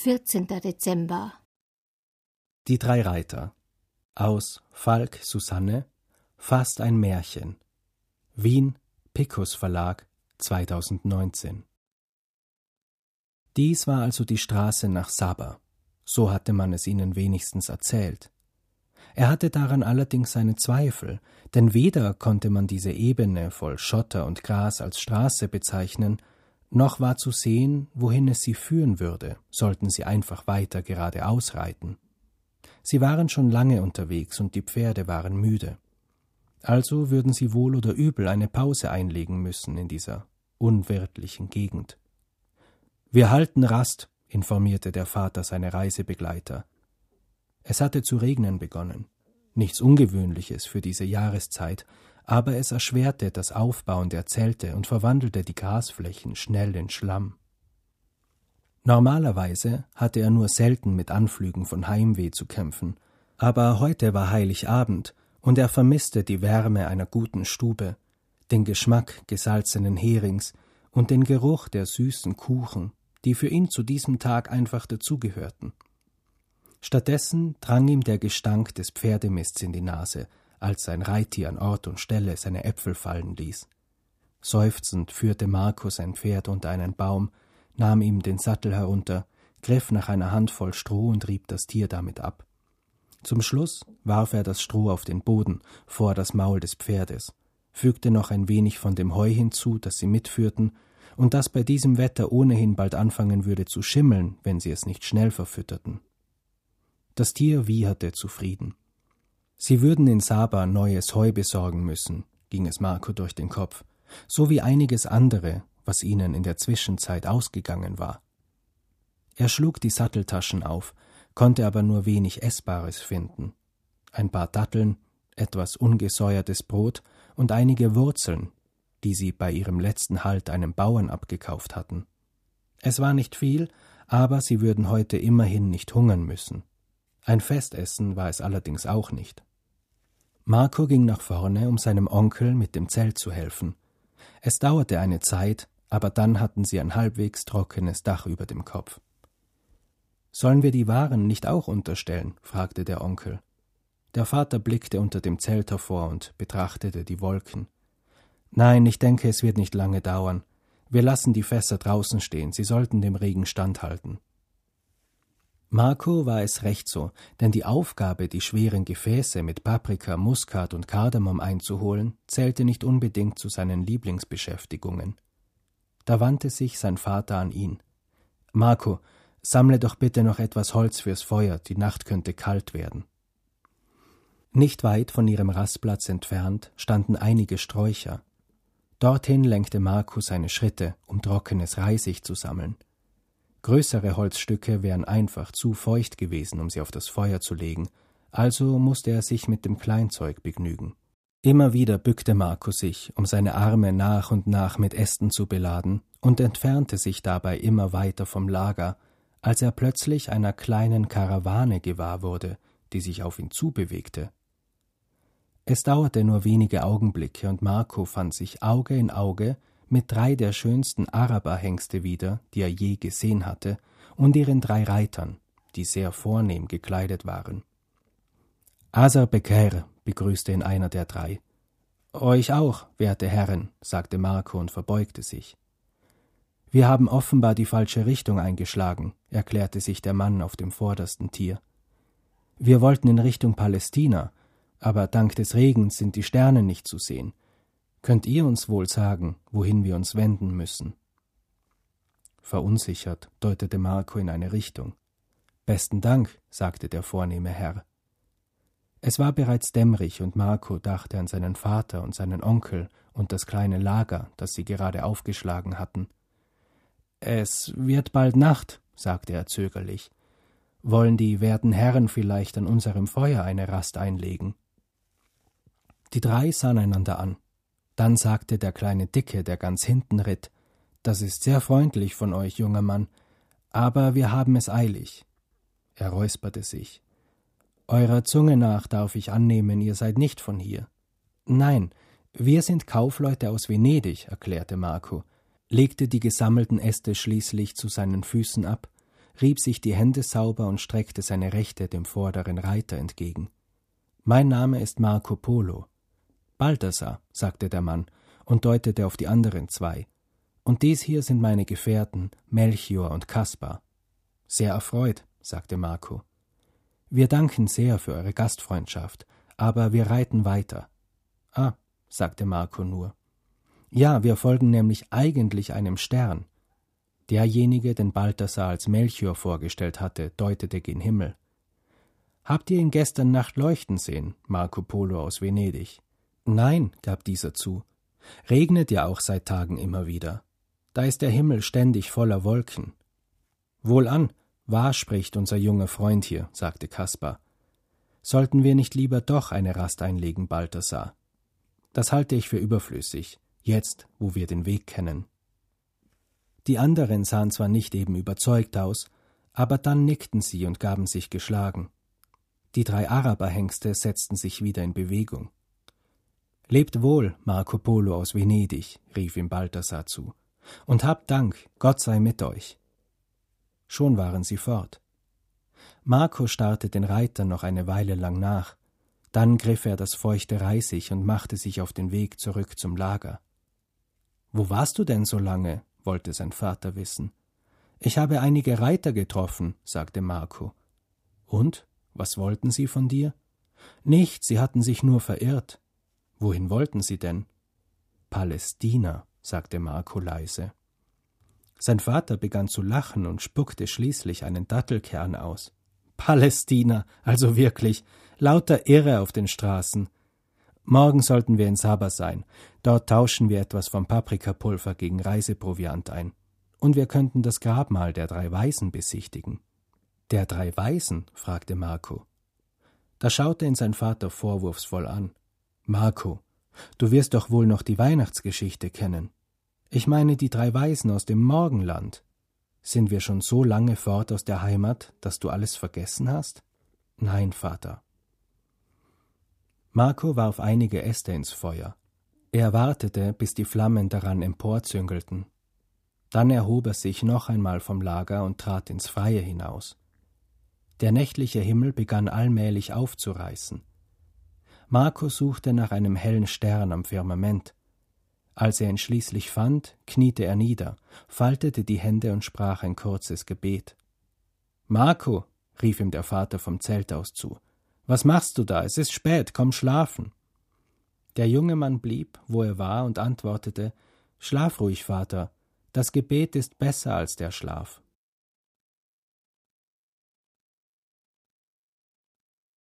14. Dezember. Die drei Reiter. Aus Falk Susanne. Fast ein Märchen. Wien, Picus Verlag, 2019. Dies war also die Straße nach Saba. So hatte man es ihnen wenigstens erzählt. Er hatte daran allerdings seine Zweifel, denn weder konnte man diese Ebene voll Schotter und Gras als Straße bezeichnen, noch war zu sehen, wohin es sie führen würde, sollten sie einfach weiter geradeaus reiten. Sie waren schon lange unterwegs und die Pferde waren müde. Also würden sie wohl oder übel eine Pause einlegen müssen in dieser unwirtlichen Gegend. »Wir halten Rast«, informierte der Vater seine Reisebegleiter. Es hatte zu regnen begonnen. Nichts Ungewöhnliches für diese Jahreszeit, aber es erschwerte das Aufbauen der Zelte und verwandelte die Grasflächen schnell in Schlamm. Normalerweise hatte er nur selten mit Anflügen von Heimweh zu kämpfen, aber heute war Heiligabend und er vermisste die Wärme einer guten Stube, den Geschmack gesalzenen Herings und den Geruch der süßen Kuchen, die für ihn zu diesem Tag einfach dazugehörten. Stattdessen drang ihm der Gestank des Pferdemists in die Nase, als sein Reittier an Ort und Stelle seine Äpfel fallen ließ. Seufzend führte Marco sein Pferd unter einen Baum, nahm ihm den Sattel herunter, griff nach einer Handvoll Stroh und rieb das Tier damit ab. Zum Schluss warf er das Stroh auf den Boden vor das Maul des Pferdes, fügte noch ein wenig von dem Heu hinzu, das sie mitführten, und das bei diesem Wetter ohnehin bald anfangen würde zu schimmeln, wenn sie es nicht schnell verfütterten. Das Tier wieherte zufrieden. Sie würden in Saba neues Heu besorgen müssen, ging es Marco durch den Kopf, so wie einiges andere, was ihnen in der Zwischenzeit ausgegangen war. Er schlug die Satteltaschen auf, konnte aber nur wenig Essbares finden. Ein paar Datteln, etwas ungesäuertes Brot und einige Wurzeln, die sie bei ihrem letzten Halt einem Bauern abgekauft hatten. Es war nicht viel, aber sie würden heute immerhin nicht hungern müssen. Ein Festessen war es allerdings auch nicht. Marco ging nach vorne, um seinem Onkel mit dem Zelt zu helfen. Es dauerte eine Zeit, aber dann hatten sie ein halbwegs trockenes Dach über dem Kopf. »Sollen wir die Waren nicht auch unterstellen?« fragte der Onkel. Der Vater blickte unter dem Zelt hervor und betrachtete die Wolken. »Nein, ich denke, es wird nicht lange dauern. Wir lassen die Fässer draußen stehen, sie sollten dem Regen standhalten.« Marco war es recht so, denn die Aufgabe, die schweren Gefäße mit Paprika, Muskat und Kardamom einzuholen, zählte nicht unbedingt zu seinen Lieblingsbeschäftigungen. Da wandte sich sein Vater an ihn. »Marco, sammle doch bitte noch etwas Holz fürs Feuer, die Nacht könnte kalt werden.« Nicht weit von ihrem Rastplatz entfernt standen einige Sträucher. Dorthin lenkte Marco seine Schritte, um trockenes Reisig zu sammeln. Größere Holzstücke wären einfach zu feucht gewesen, um sie auf das Feuer zu legen, also musste er sich mit dem Kleinzeug begnügen. Immer wieder bückte Marco sich, um seine Arme nach und nach mit Ästen zu beladen, und entfernte sich dabei immer weiter vom Lager, als er plötzlich einer kleinen Karawane gewahr wurde, die sich auf ihn zubewegte. Es dauerte nur wenige Augenblicke und Marco fand sich Auge in Auge mit 3 der schönsten Araberhengste wieder, die er je gesehen hatte, und ihren 3 Reitern, die sehr vornehm gekleidet waren. »Azar Beker«, begrüßte ihn einer der 3. »Euch auch, werte Herren«, sagte Marco und verbeugte sich. »Wir haben offenbar die falsche Richtung eingeschlagen«, erklärte sich der Mann auf dem vordersten Tier. »Wir wollten in Richtung Palästina, aber dank des Regens sind die Sterne nicht zu sehen. Könnt ihr uns wohl sagen, wohin wir uns wenden müssen?« Verunsichert deutete Marco in eine Richtung. »Besten Dank«, sagte der vornehme Herr. Es war bereits dämmerig und Marco dachte an seinen Vater und seinen Onkel und das kleine Lager, das sie gerade aufgeschlagen hatten. »Es wird bald Nacht«, sagte er zögerlich. »Wollen die werten Herren vielleicht an unserem Feuer eine Rast einlegen?« Die 3 sahen einander an. Dann sagte der kleine Dicke, der ganz hinten ritt, »Das ist sehr freundlich von euch, junger Mann, aber wir haben es eilig.« Er räusperte sich. »Eurer Zunge nach darf ich annehmen, ihr seid nicht von hier.« »Nein, wir sind Kaufleute aus Venedig«, erklärte Marco, legte die gesammelten Äste schließlich zu seinen Füßen ab, rieb sich die Hände sauber und streckte seine rechte dem vorderen Reiter entgegen. »Mein Name ist Marco Polo.« »Balthasar«, sagte der Mann und deutete auf die anderen zwei. »Und dies hier sind meine Gefährten, Melchior und Kaspar.« »Sehr erfreut«, sagte Marco. »Wir danken sehr für eure Gastfreundschaft, aber wir reiten weiter.« »Ah«, sagte Marco nur. »Ja, wir folgen nämlich eigentlich einem Stern.« Derjenige, den Balthasar als Melchior vorgestellt hatte, deutete gen Himmel. »Habt ihr ihn gestern Nacht leuchten sehen, Marco Polo aus Venedig?« »Nein«, gab dieser zu. »Regnet ja auch seit Tagen immer wieder. Da ist der Himmel ständig voller Wolken.« »Wohlan, wahr spricht unser junger Freund hier«, sagte Kaspar. »Sollten wir nicht lieber doch eine Rast einlegen, Balthasar? Das halte ich für überflüssig, jetzt, wo wir den Weg kennen.« Die anderen sahen zwar nicht eben überzeugt aus, aber dann nickten sie und gaben sich geschlagen. Die 3 Araberhengste setzten sich wieder in Bewegung. »Lebt wohl, Marco Polo aus Venedig«, rief ihm Balthasar zu, »und habt Dank, Gott sei mit euch.« Schon waren sie fort. Marco starrte den Reitern noch eine Weile lang nach, dann griff er das feuchte Reisig und machte sich auf den Weg zurück zum Lager. »Wo warst du denn so lange?« wollte sein Vater wissen. »Ich habe einige Reiter getroffen«, sagte Marco. »Und? Was wollten sie von dir?« »Nichts, sie hatten sich nur verirrt.« »Wohin wollten sie denn?« »Palästina«, sagte Marco leise. Sein Vater begann zu lachen und spuckte schließlich einen Dattelkern aus. »Palästina, also wirklich, lauter Irre auf den Straßen. Morgen sollten wir in Saba sein. Dort tauschen wir etwas vom Paprikapulver gegen Reiseproviant ein. Und wir könnten das Grabmal der 3 Weisen besichtigen.« »Der 3 Weisen?« fragte Marco. Da schaute ihn sein Vater vorwurfsvoll an. »Marco, du wirst doch wohl noch die Weihnachtsgeschichte kennen. Ich meine die 3 Weisen aus dem Morgenland. Sind wir schon so lange fort aus der Heimat, dass du alles vergessen hast?« »Nein, Vater.« Marco warf einige Äste ins Feuer. Er wartete, bis die Flammen daran emporzüngelten. Dann erhob er sich noch einmal vom Lager und trat ins Freie hinaus. Der nächtliche Himmel begann allmählich aufzureißen. Marco suchte nach einem hellen Stern am Firmament. Als er ihn schließlich fand, kniete er nieder, faltete die Hände und sprach ein kurzes Gebet. »Marco«, rief ihm der Vater vom Zelt aus zu, »was machst du da? Es ist spät, komm schlafen.« Der junge Mann blieb, wo er war, und antwortete, »Schlaf ruhig, Vater, das Gebet ist besser als der Schlaf.«